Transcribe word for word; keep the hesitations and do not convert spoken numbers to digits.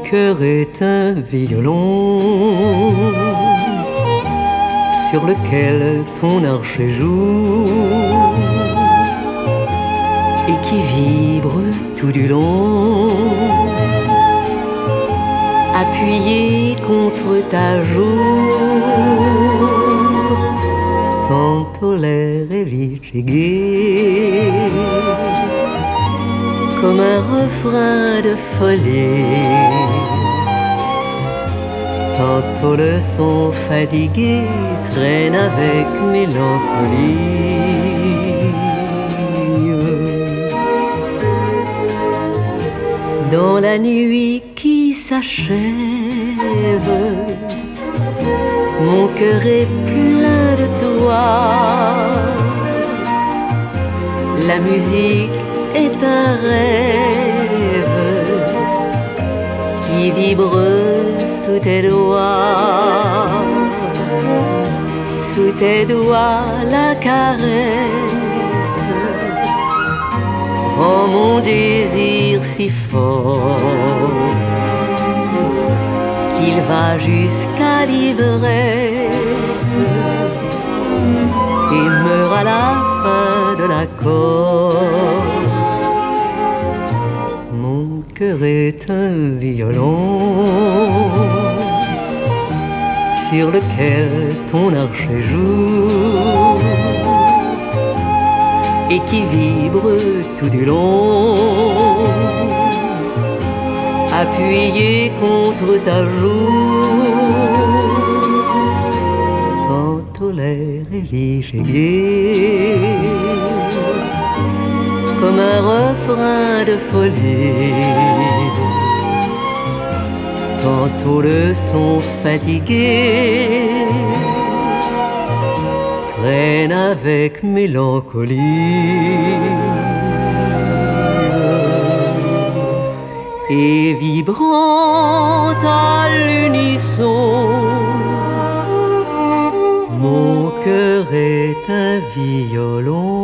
cœur est un violon sur lequel ton archet joue et qui vibre tout du long, appuyé contre ta joue. Tantôt l'air est vif et gai, comme un refrain de folie. Tantôt le son fatigué traîne avec mélancolie. Dans la nuit qui s'achève, mon cœur est plein de toi. La musique est un rêve qui vibre sous tes doigts. Sous tes doigts la caresse rend mon désir si fort qu'il va jusqu'à l'ivresse et meurt à la fin de l'accord. Mon cœur est un violon sur lequel ton archet joue et qui vibre tout du long, appuyé contre ta joue. Tantôt l'air est léger, comme un refrain de folie. Tantôt le son fatigué traîne avec mélancolie. Et vibrant à l'unisson, mon cœur est un violon.